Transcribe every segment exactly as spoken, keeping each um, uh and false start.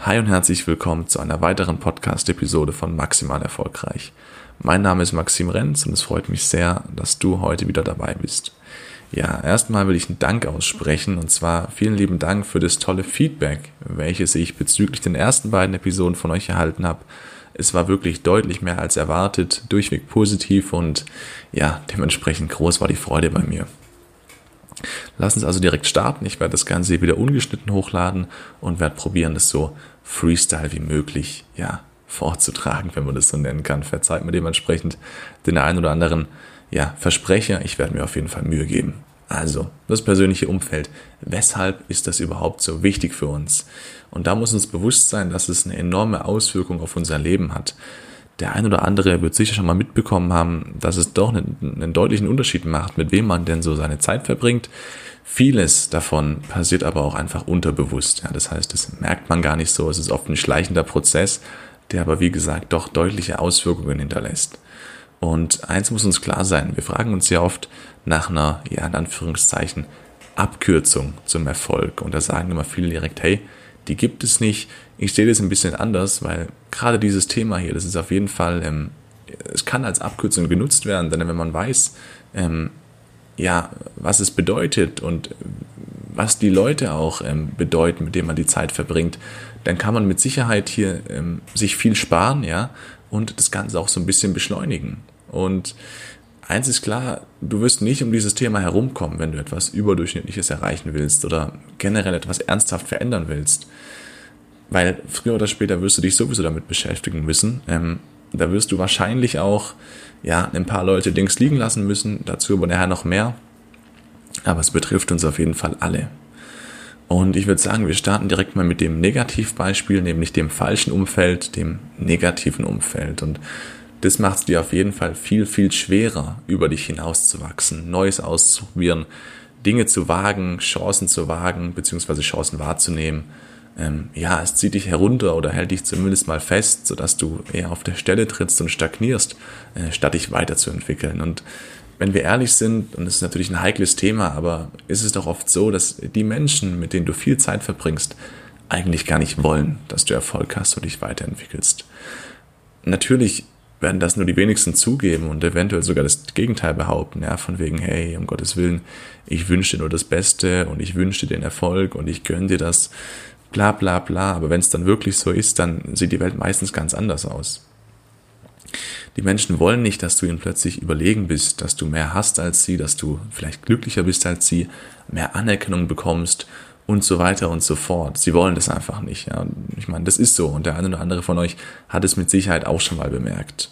Hi und herzlich willkommen zu einer weiteren Podcast-Episode von Maximal Erfolgreich. Mein Name ist Maxim Renz und es freut mich sehr, dass du heute wieder dabei bist. Ja, erstmal will ich einen Dank aussprechen und zwar vielen lieben Dank für das tolle Feedback, welches ich bezüglich den ersten beiden Episoden von euch erhalten habe. Es war wirklich deutlich mehr als erwartet, durchweg positiv und ja, dementsprechend groß war die Freude bei mir. Lass uns also direkt starten. Ich werde das Ganze wieder ungeschnitten hochladen und werde probieren, das so Freestyle wie möglich ja, vorzutragen, wenn man das so nennen kann. Verzeiht mir dementsprechend den einen oder anderen ja, Versprecher. Ich werde mir auf jeden Fall Mühe geben. Also, das persönliche Umfeld. Weshalb ist das überhaupt so wichtig für uns? Und da muss uns bewusst sein, dass es eine enorme Auswirkung auf unser Leben hat. Der ein oder andere wird sicher schon mal mitbekommen haben, dass es doch einen, einen deutlichen Unterschied macht, mit wem man denn so seine Zeit verbringt. Vieles davon passiert aber auch einfach unterbewusst. Ja, das heißt, das merkt man gar nicht so. Es ist oft ein schleichender Prozess, der aber wie gesagt doch deutliche Auswirkungen hinterlässt. Und eins muss uns klar sein, wir fragen uns ja oft nach einer, ja in Anführungszeichen, Abkürzung zum Erfolg. Und da sagen immer viele direkt, hey, die gibt es nicht. Ich sehe das ein bisschen anders, weil gerade dieses Thema hier, das ist auf jeden Fall, ähm, es kann als Abkürzung genutzt werden, denn wenn man weiß, ähm, ja, was es bedeutet und was die Leute auch ähm, bedeuten, mit denen man die Zeit verbringt, dann kann man mit Sicherheit hier ähm, sich viel sparen, ja, und das Ganze auch so ein bisschen beschleunigen. Und eins ist klar, du wirst nicht um dieses Thema herumkommen, wenn du etwas Überdurchschnittliches erreichen willst oder generell etwas ernsthaft verändern willst. Weil früher oder später wirst du dich sowieso damit beschäftigen müssen. Ähm, da wirst du wahrscheinlich auch ja, ein paar Leute links liegen lassen müssen, dazu aber nachher noch mehr. Aber es betrifft uns auf jeden Fall alle. Und ich würde sagen, wir starten direkt mal mit dem Negativbeispiel, nämlich dem falschen Umfeld, dem negativen Umfeld. Und das macht es dir auf jeden Fall viel, viel schwerer, über dich hinauszuwachsen, Neues auszuprobieren, Dinge zu wagen, Chancen zu wagen, beziehungsweise Chancen wahrzunehmen. Ähm, ja, es zieht dich herunter oder hält dich zumindest mal fest, sodass du eher auf der Stelle trittst und stagnierst, äh, statt dich weiterzuentwickeln. Und wenn wir ehrlich sind, und das ist natürlich ein heikles Thema, aber ist es doch oft so, dass die Menschen, mit denen du viel Zeit verbringst, eigentlich gar nicht wollen, dass du Erfolg hast und dich weiterentwickelst. Natürlich werden das nur die wenigsten zugeben und eventuell sogar das Gegenteil behaupten, ja, von wegen, hey, um Gottes Willen, ich wünsche dir nur das Beste und ich wünsche dir den Erfolg und ich gönne dir das, bla bla bla, aber wenn es dann wirklich so ist, dann sieht die Welt meistens ganz anders aus. Die Menschen wollen nicht, dass du ihnen plötzlich überlegen bist, dass du mehr hast als sie, dass du vielleicht glücklicher bist als sie, mehr Anerkennung bekommst und so weiter und so fort. Sie wollen das einfach nicht. Ja. Ich meine, das ist so und der eine oder andere von euch hat es mit Sicherheit auch schon mal bemerkt.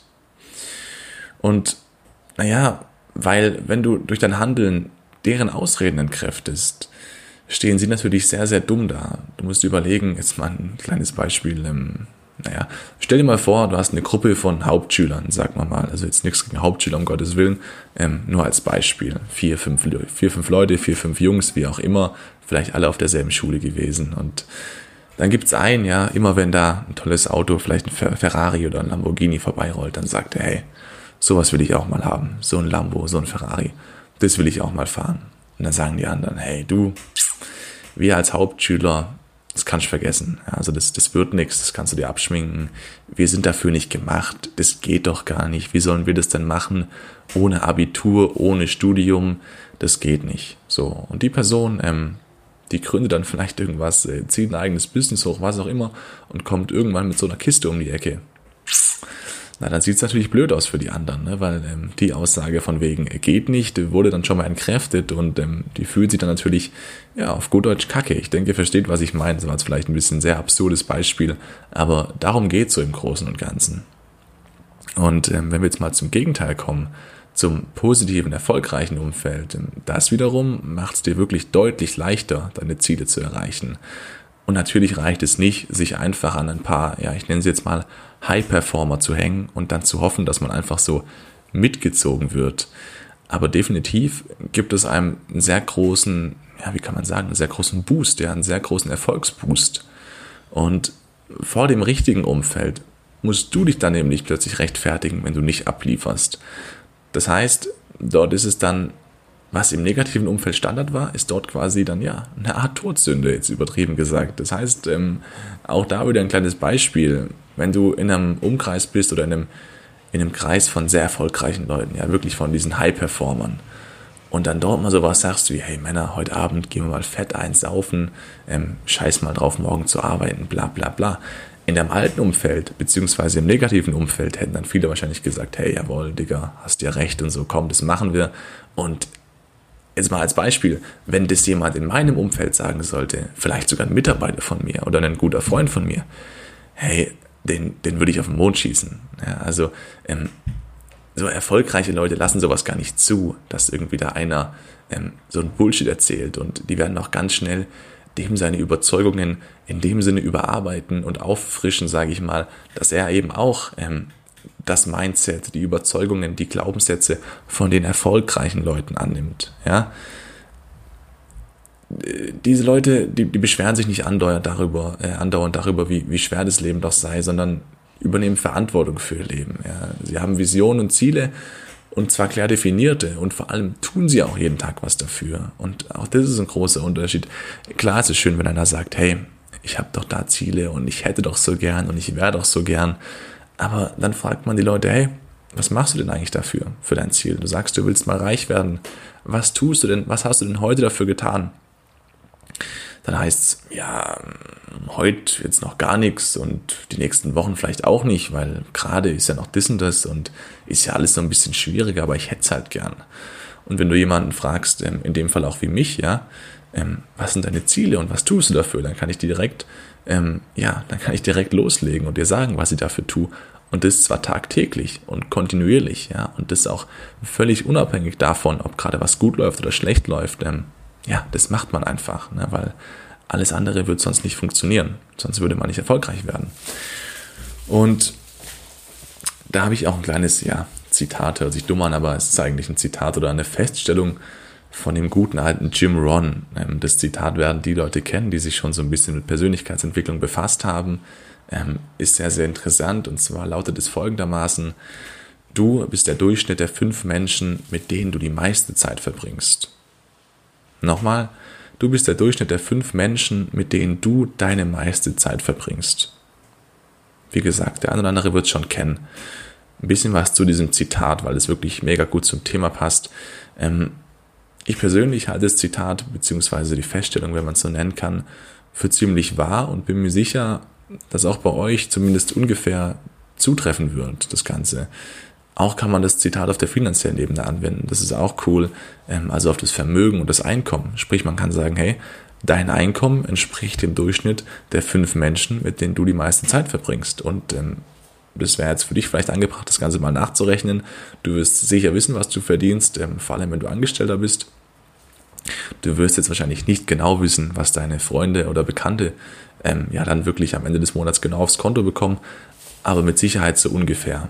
Und naja, weil wenn du durch dein Handeln deren Ausreden entkräftest, stehen sie natürlich sehr, sehr dumm da. Du musst überlegen, jetzt mal ein kleines Beispiel, ähm, naja, stell dir mal vor, du hast eine Gruppe von Hauptschülern, sagen wir mal, also jetzt nichts gegen Hauptschüler, um Gottes Willen, ähm, nur als Beispiel, vier, fünf, vier, fünf Leute, vier, fünf Jungs, wie auch immer, vielleicht alle auf derselben Schule gewesen und dann gibt's einen, ja, immer wenn da ein tolles Auto, vielleicht ein Ferrari oder ein Lamborghini vorbeirollt, dann sagt er, hey, sowas will ich auch mal haben, so ein Lambo, so ein Ferrari, das will ich auch mal fahren. Und dann sagen die anderen, hey, du, wir als Hauptschüler, das kannst du vergessen. Also das, das wird nichts, das kannst du dir abschminken. Wir sind dafür nicht gemacht, das geht doch gar nicht. Wie sollen wir das denn machen? Ohne Abitur, ohne Studium, das geht nicht. So, und die Person, ähm, die gründet dann vielleicht irgendwas, äh, zieht ein eigenes Business hoch, was auch immer, und kommt irgendwann mit so einer Kiste um die Ecke. Na, dann sieht es natürlich blöd aus für die anderen, ne? Weil ähm, die Aussage von wegen äh, geht nicht, wurde dann schon mal entkräftet und ähm, die fühlt sich dann natürlich ja auf gut Deutsch kacke. Ich denke, ihr versteht, was ich meine. Das war jetzt vielleicht ein bisschen ein sehr absurdes Beispiel, aber darum geht es so im Großen und Ganzen. Und ähm, wenn wir jetzt mal zum Gegenteil kommen, zum positiven, erfolgreichen Umfeld, ähm, das wiederum macht es dir wirklich deutlich leichter, deine Ziele zu erreichen. Und natürlich reicht es nicht, sich einfach an ein paar, ja, ich nenne sie jetzt mal High-Performer zu hängen und dann zu hoffen, dass man einfach so mitgezogen wird. Aber definitiv gibt es einem einen sehr großen, ja, wie kann man sagen, einen sehr großen Boost, ja, einen sehr großen Erfolgsboost. Und vor dem richtigen Umfeld musst du dich dann nämlich plötzlich rechtfertigen, wenn du nicht ablieferst. Das heißt, dort ist es dann was im negativen Umfeld Standard war, ist dort quasi dann ja eine Art Todsünde, jetzt übertrieben gesagt. Das heißt, ähm, auch da wieder ein kleines Beispiel, wenn du in einem Umkreis bist oder in einem, in einem Kreis von sehr erfolgreichen Leuten, ja wirklich von diesen High-Performern, und dann dort mal sowas sagst wie, hey Männer, heute Abend gehen wir mal fett einsaufen, ähm, scheiß mal drauf, morgen zu arbeiten, bla bla bla. In deinem alten Umfeld, beziehungsweise im negativen Umfeld, hätten dann viele wahrscheinlich gesagt, hey, jawohl, Digga, hast ja recht und so, komm, das machen wir. Und jetzt mal als Beispiel, wenn das jemand in meinem Umfeld sagen sollte, vielleicht sogar ein Mitarbeiter von mir oder ein guter Freund von mir, hey, den, den würde ich auf den Mond schießen. Ja, also ähm, so erfolgreiche Leute lassen sowas gar nicht zu, dass irgendwie da einer ähm, so ein Bullshit erzählt, und die werden auch ganz schnell dem seine Überzeugungen in dem Sinne überarbeiten und auffrischen, sage ich mal, dass er eben auch ähm, das Mindset, die Überzeugungen, die Glaubenssätze von den erfolgreichen Leuten annimmt. Ja? Diese Leute, die, die beschweren sich nicht andauernd darüber, äh, andauernd darüber wie, wie schwer das Leben doch sei, sondern übernehmen Verantwortung für ihr Leben. Ja? Sie haben Visionen und Ziele, und zwar klar definierte, und vor allem tun sie auch jeden Tag was dafür. Und auch das ist ein großer Unterschied. Klar, es ist schön, wenn einer sagt, hey, ich habe doch da Ziele und ich hätte doch so gern und ich wäre doch so gern. Aber dann fragt man die Leute, hey, was machst du denn eigentlich dafür, für dein Ziel? Du sagst, du willst mal reich werden. Was tust du denn, was hast du denn heute dafür getan? Dann heißt es, ja, heute jetzt noch gar nichts und die nächsten Wochen vielleicht auch nicht, weil gerade ist ja noch das und das und ist ja alles so ein bisschen schwieriger, aber ich hätte es halt gern. Und wenn du jemanden fragst, in dem Fall auch wie mich, ja, was sind deine Ziele und was tust du dafür, dann kann ich dir direkt, ja, dann kann ich direkt loslegen und dir sagen, was ich dafür tue. Und das zwar tagtäglich und kontinuierlich, ja, und das auch völlig unabhängig davon, ob gerade was gut läuft oder schlecht läuft, ja, das macht man einfach, ne, weil alles andere würde sonst nicht funktionieren. Sonst würde man nicht erfolgreich werden. Und da habe ich auch ein kleines, ja, Zitat, hört sich dumm an, aber es ist eigentlich ein Zitat oder eine Feststellung von dem guten alten Jim Rohn. Das Zitat werden die Leute kennen, die sich schon so ein bisschen mit Persönlichkeitsentwicklung befasst haben. Ist sehr, sehr interessant, und zwar lautet es folgendermaßen: Du bist der Durchschnitt der fünf Menschen, mit denen du die meiste Zeit verbringst. Nochmal, du bist der Durchschnitt der fünf Menschen, mit denen du deine meiste Zeit verbringst. Wie gesagt, der eine oder andere wird es schon kennen. Ein bisschen was zu diesem Zitat, weil es wirklich mega gut zum Thema passt. Ähm, ich persönlich halte das Zitat, beziehungsweise die Feststellung, wenn man es so nennen kann, für ziemlich wahr und bin mir sicher, dass auch bei euch zumindest ungefähr zutreffen wird, das Ganze. Auch kann man das Zitat auf der finanziellen Ebene anwenden. Das ist auch cool. Also auf das Vermögen und das Einkommen. Sprich, man kann sagen, hey, dein Einkommen entspricht dem Durchschnitt der fünf Menschen, mit denen du die meiste Zeit verbringst. Und ähm, das wäre jetzt für dich vielleicht angebracht, das Ganze mal nachzurechnen. Du wirst sicher wissen, was du verdienst, ähm, vor allem wenn du Angestellter bist. Du wirst jetzt wahrscheinlich nicht genau wissen, was deine Freunde oder Bekannte ähm, ja dann wirklich am Ende des Monats genau aufs Konto bekommen, aber mit Sicherheit so ungefähr.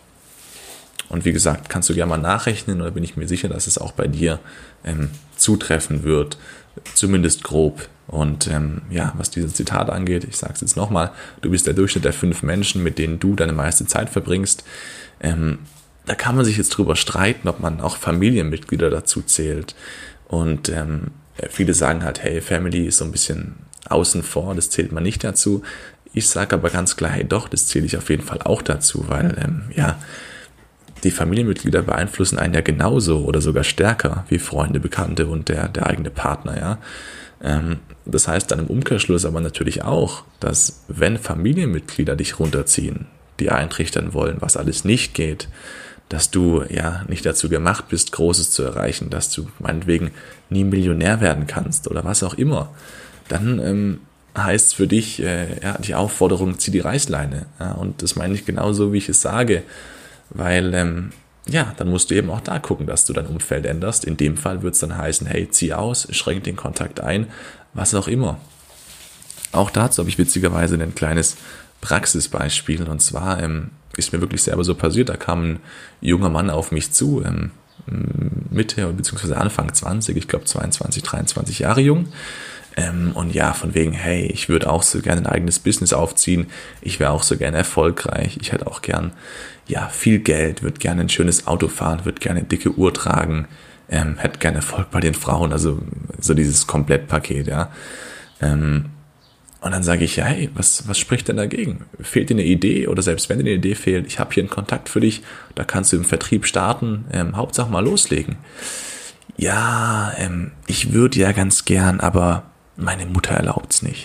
Und wie gesagt, kannst du gerne mal nachrechnen, oder bin ich mir sicher, dass es auch bei dir ähm, zutreffen wird, zumindest grob. Und ähm, ja, was dieses Zitat angeht, ich sage es jetzt nochmal, du bist der Durchschnitt der fünf Menschen, mit denen du deine meiste Zeit verbringst. Ähm, da kann man sich jetzt drüber streiten, ob man auch Familienmitglieder dazu zählt. Und ähm, viele sagen halt, hey, Family ist so ein bisschen außen vor, das zählt man nicht dazu. Ich sage aber ganz klar, hey doch, das zähle ich auf jeden Fall auch dazu, weil ähm, ja, die Familienmitglieder beeinflussen einen ja genauso oder sogar stärker wie Freunde, Bekannte und der, der eigene Partner, ja. Ähm, das heißt dann im Umkehrschluss aber natürlich auch, dass wenn Familienmitglieder dich runterziehen, die eintrichtern wollen, was alles nicht geht, dass du ja nicht dazu gemacht bist, Großes zu erreichen, dass du meinetwegen nie Millionär werden kannst oder was auch immer, dann ähm, heißt es für dich äh, ja, die Aufforderung, zieh die Reißleine. Ja, und das meine ich genauso, wie ich es sage. Weil, ähm, ja, dann musst du eben auch da gucken, dass du dein Umfeld änderst. In dem Fall wird es dann heißen, hey, zieh aus, schränk den Kontakt ein, was auch immer. Auch dazu habe ich witzigerweise ein kleines Praxisbeispiel. Und zwar ähm, ist mir wirklich selber so passiert, da kam ein junger Mann auf mich zu, ähm, Mitte bzw. Anfang zwanzig, ich glaube zweiundzwanzig, dreiundzwanzig Jahre jung. Ähm, und ja, von wegen, hey, ich würde auch so gerne ein eigenes Business aufziehen, ich wäre auch so gerne erfolgreich, ich hätte auch gern ja viel Geld, würde gerne ein schönes Auto fahren, würde gerne eine dicke Uhr tragen, ähm, hätte gerne Erfolg bei den Frauen, also so dieses Komplettpaket, ja. Ähm, und dann sage ich, ja, hey, was, was spricht denn dagegen? Fehlt dir eine Idee oder selbst wenn dir eine Idee fehlt, ich habe hier einen Kontakt für dich, da kannst du im Vertrieb starten, ähm, Hauptsache mal loslegen. Ja, ähm, ich würde ja ganz gern, aber meine Mutter erlaubt's nicht.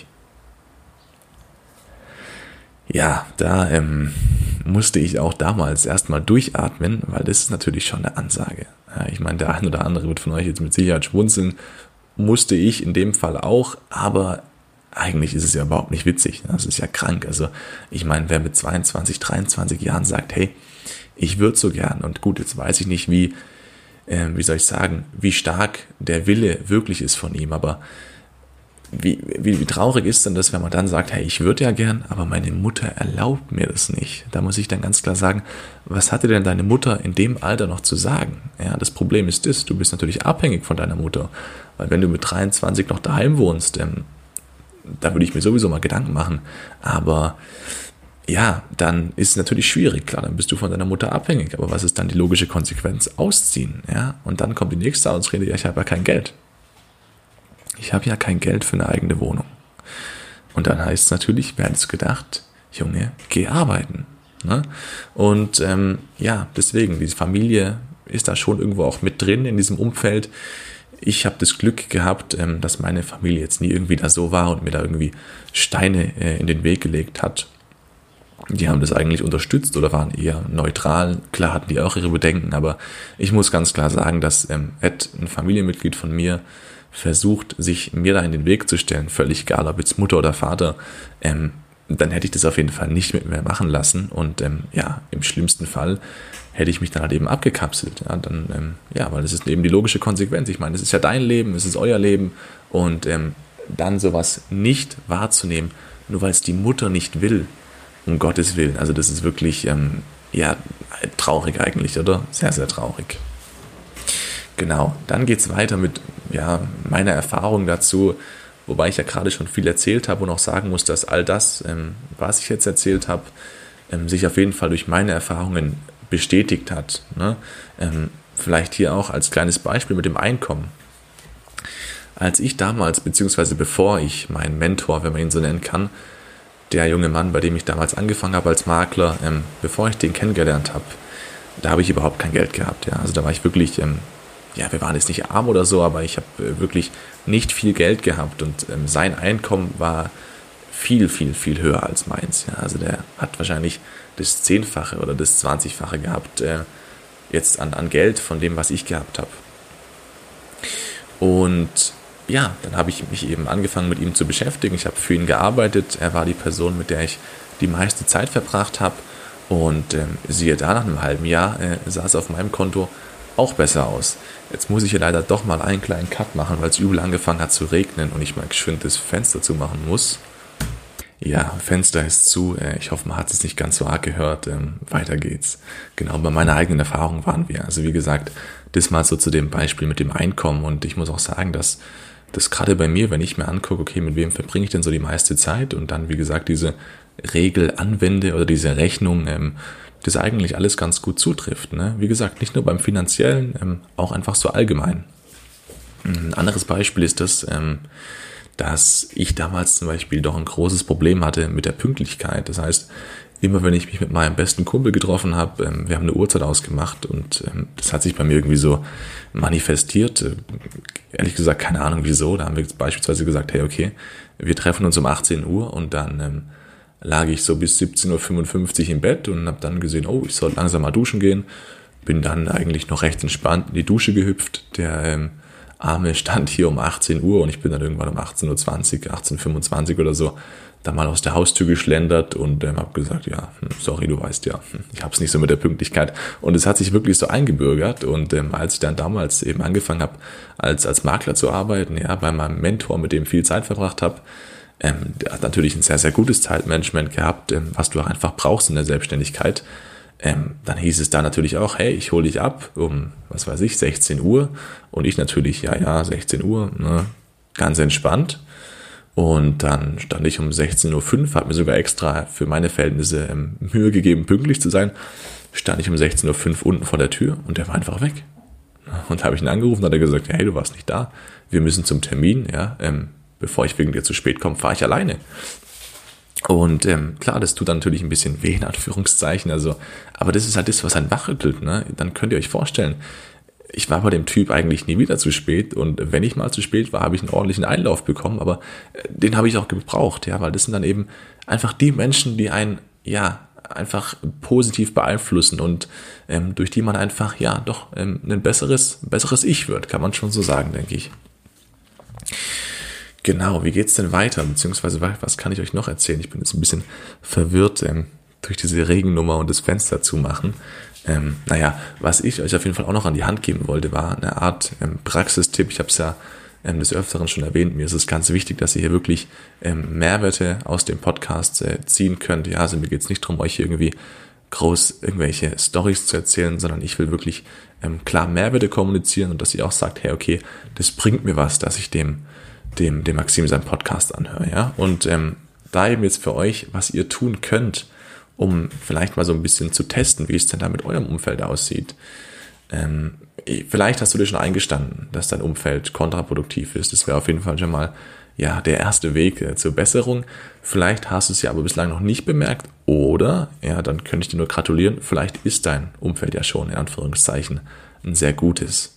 Ja, da ähm, musste ich auch damals erstmal durchatmen, weil das ist natürlich schon eine Ansage. Ja, ich meine, der ein oder andere wird von euch jetzt mit Sicherheit schmunzeln, musste ich in dem Fall auch, aber eigentlich ist es ja überhaupt nicht witzig. Das ist ja krank. Also ich meine, wer mit zweiundzwanzig, dreiundzwanzig Jahren sagt, hey, ich würde so gern, und gut, jetzt weiß ich nicht, wie, äh, wie soll ich sagen, wie stark der Wille wirklich ist von ihm, aber Wie, wie, wie traurig ist denn das, wenn man dann sagt, hey, ich würde ja gern, aber meine Mutter erlaubt mir das nicht. Da muss ich dann ganz klar sagen, was hatte denn deine Mutter in dem Alter noch zu sagen? Ja, das Problem ist das, du bist natürlich abhängig von deiner Mutter, weil wenn du mit dreiundzwanzig noch daheim wohnst, ähm, da würde ich mir sowieso mal Gedanken machen, aber ja, dann ist es natürlich schwierig, klar, dann bist du von deiner Mutter abhängig, aber was ist dann die logische Konsequenz? Ausziehen, ja, und dann kommt die nächste Ausrede, ja, ich habe ja kein Geld. Ich habe ja kein Geld für eine eigene Wohnung. Und dann heißt es natürlich, wer hätte es gedacht, Junge, geh arbeiten. Ne? Und ähm, ja, deswegen, diese Familie ist da schon irgendwo auch mit drin in diesem Umfeld. Ich habe das Glück gehabt, ähm, dass meine Familie jetzt nie irgendwie da so war und mir da irgendwie Steine äh, in den Weg gelegt hat. Die haben das eigentlich unterstützt oder waren eher neutral. Klar hatten die auch ihre Bedenken, aber ich muss ganz klar sagen, dass ähm, Ed, ein Familienmitglied von mir, versucht, sich mir da in den Weg zu stellen, völlig egal, ob jetzt Mutter oder Vater, ähm, dann hätte ich das auf jeden Fall nicht mit mir machen lassen und ähm, ja, im schlimmsten Fall hätte ich mich dann halt eben abgekapselt, ja, dann, ähm, ja, weil das ist eben die logische Konsequenz, ich meine, es ist ja dein Leben, es ist euer Leben und ähm, dann sowas nicht wahrzunehmen, nur weil es die Mutter nicht will, um Gottes Willen, also das ist wirklich, ähm, ja, traurig eigentlich, oder? Sehr, sehr traurig. Genau, dann geht's weiter mit ja, meiner Erfahrung dazu, wobei ich ja gerade schon viel erzählt habe und auch sagen muss, dass all das, ähm, was ich jetzt erzählt habe, ähm, sich auf jeden Fall durch meine Erfahrungen bestätigt hat. Ne? Ähm, vielleicht hier auch als kleines Beispiel mit dem Einkommen. Als ich damals, beziehungsweise bevor ich meinen Mentor, wenn man ihn so nennen kann, der junge Mann, bei dem ich damals angefangen habe als Makler, ähm, bevor ich den kennengelernt habe, da habe ich überhaupt kein Geld gehabt. Ja? Also da war ich wirklich... Ähm, ja, wir waren jetzt nicht arm oder so, aber ich habe äh, wirklich nicht viel Geld gehabt und ähm, sein Einkommen war viel, viel, viel höher als meins. Ja, also der hat wahrscheinlich das Zehnfache oder das Zwanzigfache gehabt, äh, jetzt an, an Geld von dem, was ich gehabt habe. Und ja, dann habe ich mich eben angefangen mit ihm zu beschäftigen. Ich habe für ihn gearbeitet. Er war die Person, mit der ich die meiste Zeit verbracht habe. Und ähm, siehe da, nach einem halben Jahr äh, sah es auf meinem Konto auch besser aus. Jetzt muss ich hier leider doch mal einen kleinen Cut machen, weil es übel angefangen hat zu regnen und ich mal geschwind das Fenster zumachen muss. Ja, Fenster ist zu. Ich hoffe, man hat es nicht ganz so arg gehört. Weiter geht's. Genau, bei meiner eigenen Erfahrung waren wir. Also wie gesagt, das mal so zu dem Beispiel mit dem Einkommen. Und ich muss auch sagen, dass das gerade bei mir, wenn ich mir angucke, okay, mit wem verbringe ich denn so die meiste Zeit und dann, wie gesagt, diese Regel anwende oder diese Rechnung, ähm, das eigentlich alles ganz gut zutrifft. Ne? Wie gesagt, nicht nur beim Finanziellen, ähm, auch einfach so allgemein. Ein anderes Beispiel ist das, ähm, dass ich damals zum Beispiel doch ein großes Problem hatte mit der Pünktlichkeit. Das heißt, immer wenn ich mich mit meinem besten Kumpel getroffen habe, ähm, wir haben eine Uhrzeit ausgemacht und ähm, das hat sich bei mir irgendwie so manifestiert. Äh, ehrlich gesagt, keine Ahnung wieso. Da haben wir beispielsweise gesagt, hey, okay, wir treffen uns um achtzehn Uhr und dann ähm, lag ich so bis siebzehn Uhr fünfundfünfzig im Bett und habe dann gesehen, oh, ich soll langsam mal duschen gehen. Bin dann eigentlich noch recht entspannt in die Dusche gehüpft. Der ähm, Arme stand hier um achtzehn Uhr und ich bin dann irgendwann um achtzehn Uhr zwanzig, achtzehn Uhr fünfundzwanzig oder so da mal aus der Haustür geschlendert und ähm, habe gesagt, ja, sorry, du weißt ja, ich hab's nicht so mit der Pünktlichkeit. Und es hat sich wirklich so eingebürgert und ähm, als ich dann damals eben angefangen habe, als als Makler zu arbeiten, ja, bei meinem Mentor, mit dem viel Zeit verbracht habe, ähm, der hat natürlich ein sehr, sehr gutes Zeitmanagement gehabt, ähm, was du auch einfach brauchst in der Selbstständigkeit. Ähm, dann hieß es da natürlich auch, hey, ich hole dich ab um, was weiß ich, sechzehn Uhr und ich natürlich, ja, ja, sechzehn Uhr, ne, ganz entspannt. Und dann stand ich um sechzehn Uhr fünf, habe mir sogar extra für meine Verhältnisse ähm, Mühe gegeben, pünktlich zu sein, stand ich um sechzehn Uhr fünf unten vor der Tür und der war einfach weg. Und da habe ich ihn angerufen, hat er gesagt, hey, du warst nicht da, wir müssen zum Termin, ja, ähm, bevor ich wegen dir zu spät komme, fahre ich alleine. Und ähm, klar, das tut dann natürlich ein bisschen weh, in Anführungszeichen, also, aber das ist halt das, was einen wachrüttelt, ne? Dann könnt ihr euch vorstellen, ich war bei dem Typ eigentlich nie wieder zu spät, und wenn ich mal zu spät war, habe ich einen ordentlichen Einlauf bekommen, aber den habe ich auch gebraucht, ja, weil das sind dann eben einfach die Menschen, die einen, ja, einfach positiv beeinflussen und ähm, durch die man einfach, ja, doch ähm, ein besseres, besseres Ich wird, kann man schon so sagen, denke ich. Genau, wie geht's denn weiter, beziehungsweise was kann ich euch noch erzählen? Ich bin jetzt ein bisschen verwirrt ähm, durch diese Regennummer und das Fenster zumachen. Ähm, naja, was ich euch auf jeden Fall auch noch an die Hand geben wollte, war eine Art ähm, Praxistipp. Ich habe es ja ähm, des Öfteren schon erwähnt. Mir ist es ganz wichtig, dass ihr hier wirklich ähm, Mehrwerte aus dem Podcast äh, ziehen könnt. Ja, also mir geht es nicht darum, euch hier irgendwie groß irgendwelche Storys zu erzählen, sondern ich will wirklich ähm, klar Mehrwerte kommunizieren und dass ihr auch sagt, hey, okay, das bringt mir was, dass ich dem, dem, dem Maxim seinen Podcast anhöre. Ja? Und ähm, da eben jetzt für euch, was ihr tun könnt, um vielleicht mal so ein bisschen zu testen, wie es denn da mit eurem Umfeld aussieht. Ähm, vielleicht hast du dir schon eingestanden, dass dein Umfeld kontraproduktiv ist. Das wäre auf jeden Fall schon mal ja der erste Weg äh, zur Besserung. Vielleicht hast du es ja aber bislang noch nicht bemerkt, oder, ja, dann könnte ich dir nur gratulieren, vielleicht ist dein Umfeld ja schon, in Anführungszeichen, ein sehr gutes.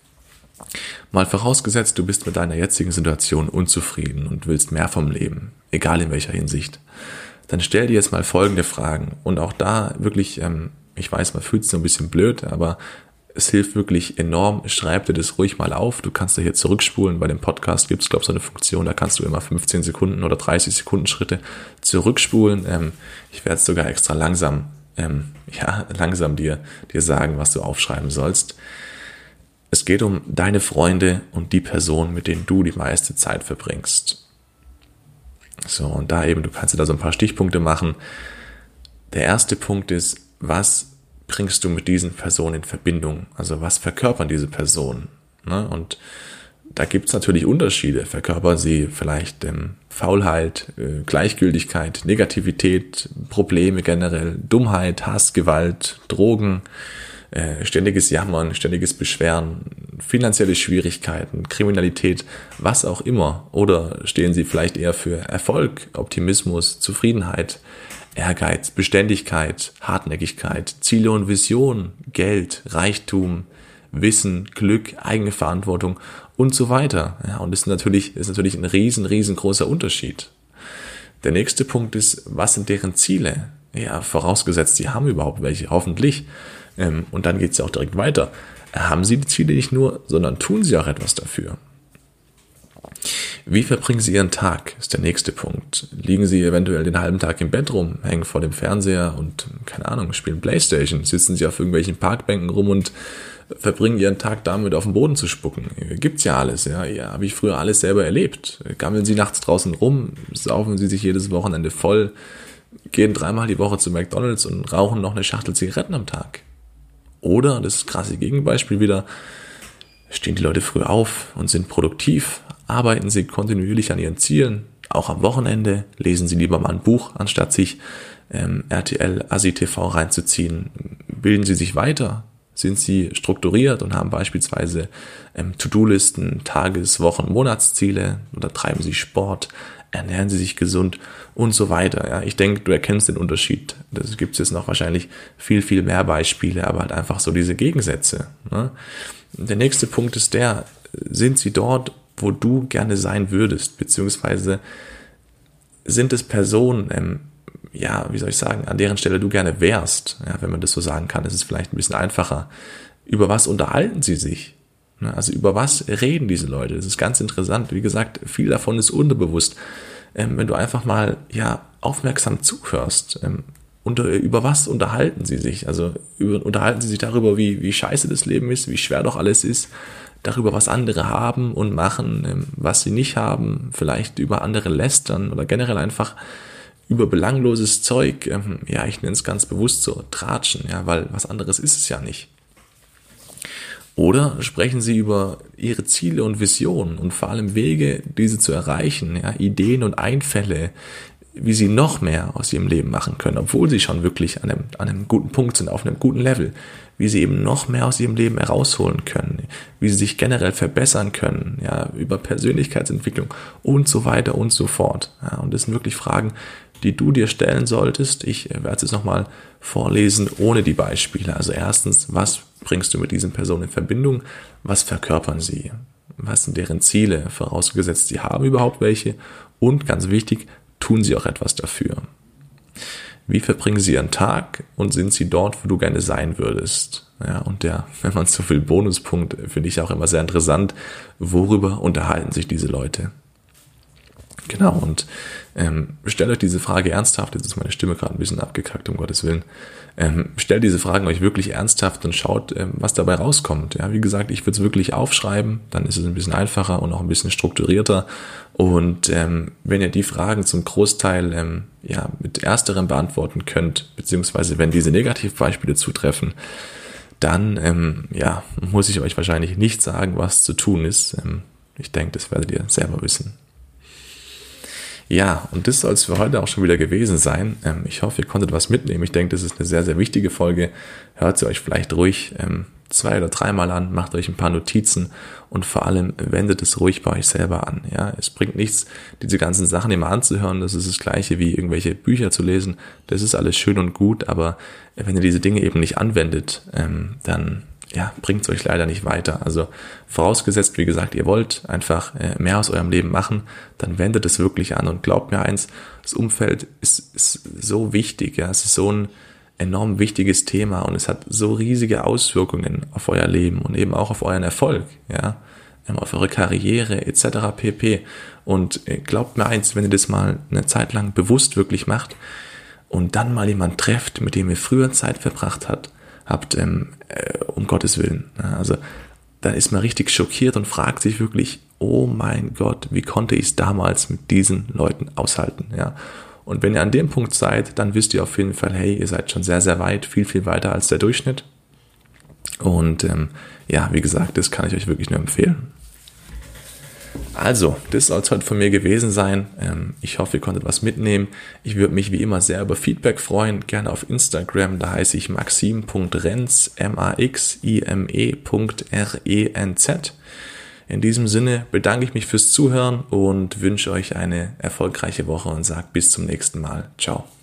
Mal vorausgesetzt, du bist mit deiner jetzigen Situation unzufrieden und willst mehr vom Leben, egal in welcher Hinsicht. Dann stell dir jetzt mal folgende Fragen. Und auch da wirklich, ähm, ich weiß, man fühlt sich so ein bisschen blöd, aber es hilft wirklich enorm. Schreib dir das ruhig mal auf. Du kannst da hier zurückspulen. Bei dem Podcast gibt es, glaube ich, so eine Funktion, da kannst du immer fünfzehn Sekunden oder dreißig Sekunden Schritte zurückspulen. Ähm, ich werde es sogar extra langsam, ähm, ja, langsam dir, dir sagen, was du aufschreiben sollst. Es geht um deine Freunde und die Personen, mit denen du die meiste Zeit verbringst. So, und da eben, du kannst dir da so ein paar Stichpunkte machen. Der erste Punkt ist, was bringst du mit diesen Personen in Verbindung? Also was verkörpern diese Personen? Ne? Und da gibt es natürlich Unterschiede. Verkörpern sie vielleicht ähm, Faulheit, äh, Gleichgültigkeit, Negativität, Probleme generell, Dummheit, Hass, Gewalt, Drogen, äh, ständiges Jammern, ständiges Beschweren, finanzielle Schwierigkeiten, Kriminalität, was auch immer. Oder stehen sie vielleicht eher für Erfolg, Optimismus, Zufriedenheit, Ehrgeiz, Beständigkeit, Hartnäckigkeit, Ziele und Vision, Geld, Reichtum, Wissen, Glück, eigene Verantwortung und so weiter. Ja, und das ist natürlich, ist natürlich ein riesen, riesengroßer Unterschied. Der nächste Punkt ist, was sind deren Ziele? Ja, vorausgesetzt, sie haben überhaupt welche, hoffentlich. Ähm, und dann geht es ja auch direkt weiter. Haben sie die Ziele nicht nur, sondern tun sie auch etwas dafür? Wie verbringen sie ihren Tag, ist der nächste Punkt. Liegen sie eventuell den halben Tag im Bett rum, hängen vor dem Fernseher und, keine Ahnung, spielen Playstation, sitzen sie auf irgendwelchen Parkbänken rum und verbringen ihren Tag damit, auf den Boden zu spucken. Gibt's ja alles, ja, ja, habe ich früher alles selber erlebt. Gammeln sie nachts draußen rum, saufen sie sich jedes Wochenende voll, gehen dreimal die Woche zu McDonald's und rauchen noch eine Schachtel Zigaretten am Tag. Oder, das ist das krasse Gegenbeispiel wieder, stehen die Leute früh auf und sind produktiv, arbeiten sie kontinuierlich an ihren Zielen, auch am Wochenende, lesen sie lieber mal ein Buch, anstatt sich ähm, R T L, A S I T V reinzuziehen, bilden sie sich weiter, sind sie strukturiert und haben beispielsweise ähm, To-Do-Listen, Tages-, Wochen-, Monatsziele oder treiben sie Sport, ernähren sie sich gesund und so weiter. Ja, ich denke, du erkennst den Unterschied. Das gibt es jetzt noch wahrscheinlich viel, viel mehr Beispiele, aber halt einfach so diese Gegensätze. Ne? Der nächste Punkt ist der, sind sie dort, wo du gerne sein würdest, beziehungsweise sind es Personen, ähm, ja, wie soll ich sagen, an deren Stelle du gerne wärst, ja, wenn man das so sagen kann, ist es vielleicht ein bisschen einfacher. Über was unterhalten sie sich? Also über was reden diese Leute? Das ist ganz interessant. Wie gesagt, viel davon ist unterbewusst. Ähm, wenn du einfach mal ja aufmerksam zuhörst, ähm, unter, über was unterhalten sie sich? Also über, unterhalten sie sich darüber, wie, wie scheiße das Leben ist, wie schwer doch alles ist, darüber, was andere haben und machen, ähm, was sie nicht haben, vielleicht über andere lästern oder generell einfach über belangloses Zeug, ähm, ja, ich nenne es ganz bewusst so, tratschen, ja, weil was anderes ist es ja nicht. Oder sprechen sie über ihre Ziele und Visionen und vor allem Wege, diese zu erreichen, ja, Ideen und Einfälle, wie sie noch mehr aus ihrem Leben machen können, obwohl sie schon wirklich an einem, an einem guten Punkt sind, auf einem guten Level, wie sie eben noch mehr aus ihrem Leben herausholen können, wie sie sich generell verbessern können, ja, über Persönlichkeitsentwicklung und so weiter und so fort. Ja, und das sind wirklich Fragen, die du dir stellen solltest. Ich werde es jetzt nochmal vorlesen ohne die Beispiele. Also erstens, was bringst du mit diesen Personen in Verbindung? Was verkörpern sie? Was sind deren Ziele? Vorausgesetzt, sie haben überhaupt welche. Und ganz wichtig, tun sie auch etwas dafür? Wie verbringen sie ihren Tag und sind sie dort, wo du gerne sein würdest? Ja, und der, wenn man so will, Bonuspunkt, finde ich auch immer sehr interessant. Worüber unterhalten sich diese Leute? Genau, und ähm, stellt euch diese Frage ernsthaft, jetzt ist meine Stimme gerade ein bisschen abgekackt, um Gottes Willen, ähm, stellt diese Fragen euch wirklich ernsthaft und schaut, ähm, was dabei rauskommt. Ja, wie gesagt, ich würde es wirklich aufschreiben, dann ist es ein bisschen einfacher und auch ein bisschen strukturierter. Und ähm, wenn ihr die Fragen zum Großteil ähm, ja mit ersterem beantworten könnt, beziehungsweise wenn diese Negativbeispiele zutreffen, dann ähm, ja muss ich euch wahrscheinlich nicht sagen, was zu tun ist. Ähm, ich denke, das werdet ihr selber wissen. Ja, und das soll es für heute auch schon wieder gewesen sein. Ähm, ich hoffe, ihr konntet was mitnehmen. Ich denke, das ist eine sehr, sehr wichtige Folge. Hört sie euch vielleicht ruhig ähm, zwei oder dreimal an, macht euch ein paar Notizen und vor allem wendet es ruhig bei euch selber an. Ja, es bringt nichts, diese ganzen Sachen immer anzuhören. Das ist das Gleiche wie irgendwelche Bücher zu lesen. Das ist alles schön und gut, aber wenn ihr diese Dinge eben nicht anwendet, ähm, dann ja, bringt es euch leider nicht weiter. Also vorausgesetzt, wie gesagt, ihr wollt einfach äh, mehr aus eurem Leben machen, dann wendet es wirklich an und glaubt mir eins, das Umfeld ist, ist so wichtig, ja, es ist so ein enorm wichtiges Thema und es hat so riesige Auswirkungen auf euer Leben und eben auch auf euren Erfolg, ja, auf eure Karriere et cetera pp. Und äh, glaubt mir eins, wenn ihr das mal eine Zeit lang bewusst wirklich macht und dann mal jemanden trefft, mit dem ihr früher Zeit verbracht habt, habt, ähm, äh, um Gottes Willen. Ja, also dann ist man richtig schockiert und fragt sich wirklich, oh mein Gott, wie konnte ich es damals mit diesen Leuten aushalten? Ja. Und wenn ihr an dem Punkt seid, dann wisst ihr auf jeden Fall, hey, ihr seid schon sehr, sehr weit, viel, viel weiter als der Durchschnitt. Und ähm, ja, wie gesagt, das kann ich euch wirklich nur empfehlen. Also, das soll es heute von mir gewesen sein. Ich hoffe, ihr konntet was mitnehmen. Ich würde mich wie immer sehr über Feedback freuen. Gerne auf Instagram, da heiße ich maxim punkt renz, M A X I M E Punkt R E N Z. In diesem Sinne bedanke ich mich fürs Zuhören und wünsche euch eine erfolgreiche Woche und sage bis zum nächsten Mal. Ciao.